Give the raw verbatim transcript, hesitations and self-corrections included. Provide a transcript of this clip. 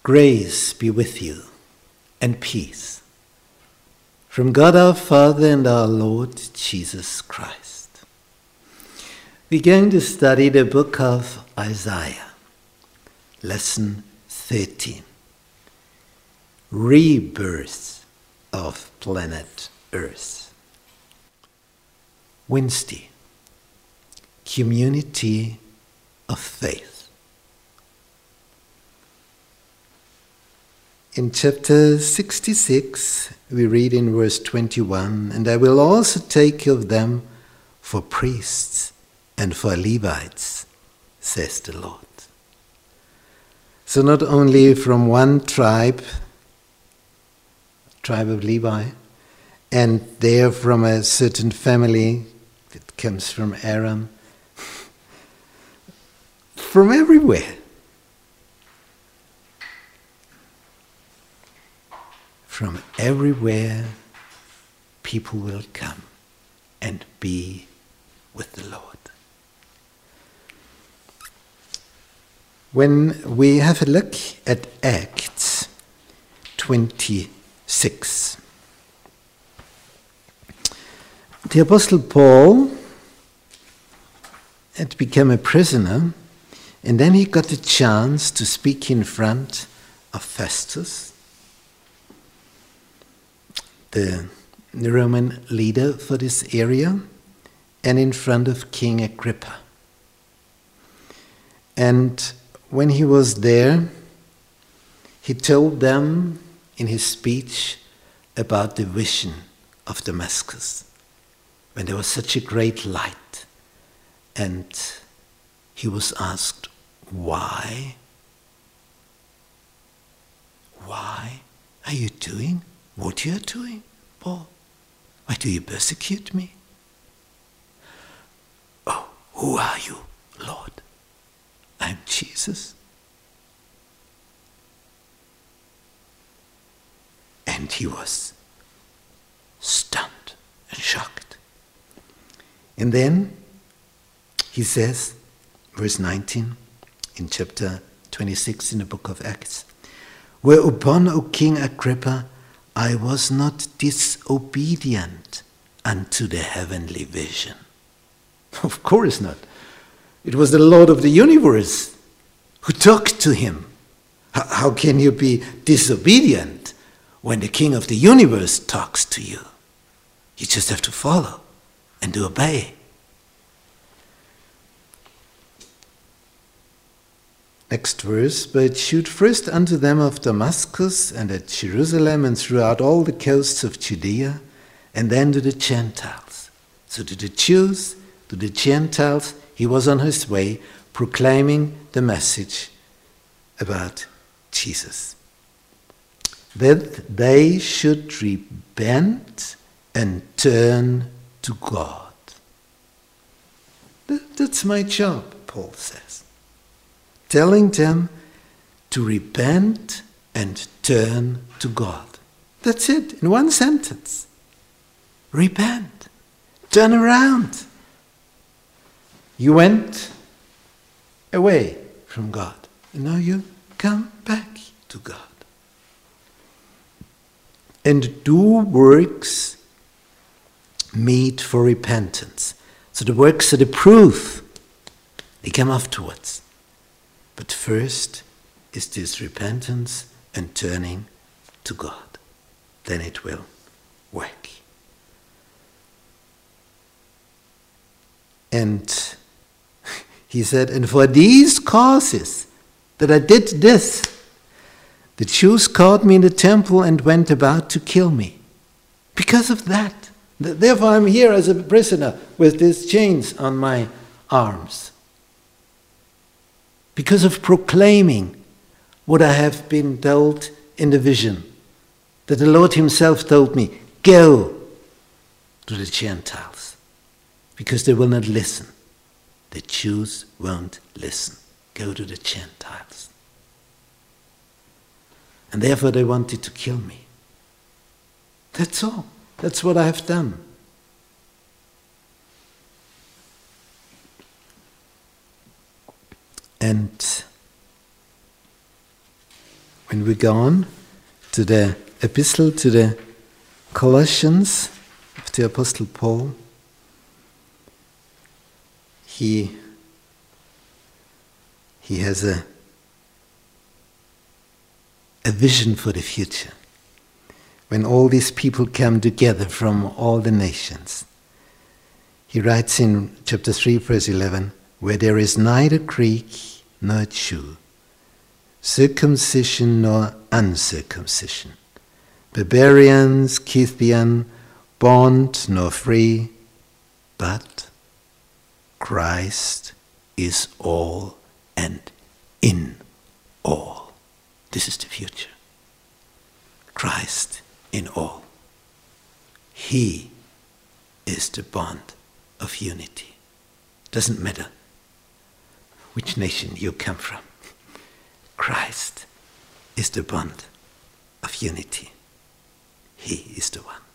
Grace be with you, and peace from God our Father and our Lord Jesus Christ. We're going to study the book of Isaiah, lesson thirteen, Rebirth of Planet Earth. Wednesday, Community of Faith. In chapter sixty-six, we read in verse twenty-one, "And I will also take of them for priests and for Levites, says the Lord." So not only from one tribe, tribe of Levi, and they're from a certain family that comes from Aram, from everywhere. From everywhere, people will come and be with the Lord. When we have a look at Acts twenty-six, the Apostle Paul had become a prisoner, and then he got a chance to speak in front of Festus, the Roman leader for this area, and in front of King Agrippa. And when he was there, he told them in his speech about the vision of Damascus, when there was such a great light. And he was asked, why? Why are you doing what you are doing, Paul? Why do you persecute me? Oh, who are you, Lord? I'm Jesus. And he was stunned and shocked. And then he says, verse nineteen, in chapter twenty-six in the book of Acts, "Whereupon, O King Agrippa, I was not disobedient unto the heavenly vision." Of course not. It was the Lord of the universe who talked to him. How can you be disobedient when the King of the universe talks to you? You just have to follow and obey. Next verse, "But it shewed first unto them of Damascus and at Jerusalem and throughout all the coasts of Judea, and then to the Gentiles." So to the Jews, to the Gentiles, he was on his way proclaiming the message about Jesus. That they should repent and turn to God. That's my job, Paul says. Telling them to repent and turn to God. That's it, in one sentence. Repent. Turn around. You went away from God, and now you come back to God. And do works meet for repentance. So the works are the proof. They come afterwards. But first is this repentance and turning to God. Then it will work. And he said, "And for these causes that I did this, the Jews caught me in the temple and went about to kill me." Because of that. Therefore I'm here as a prisoner with these chains on my arms. Because of proclaiming what I have been told in the vision, that the Lord himself told me, go to the Gentiles, because they will not listen. The Jews won't listen. Go to the Gentiles. And therefore they wanted to kill me. That's all. That's what I have done. And when we go on to the epistle to the Colossians of the Apostle Paul, he, he has a, a vision for the future. When all these people come together from all the nations, he writes in chapter three, verse eleven, where there is neither Greek nor Jew, circumcision nor uncircumcision, barbarian, Scythian, bond nor free, but Christ is all and in all. This is the future. Christ in all. He is the bond of unity. Doesn't matter which nation you come from. Christ is the bond of unity. He is the one.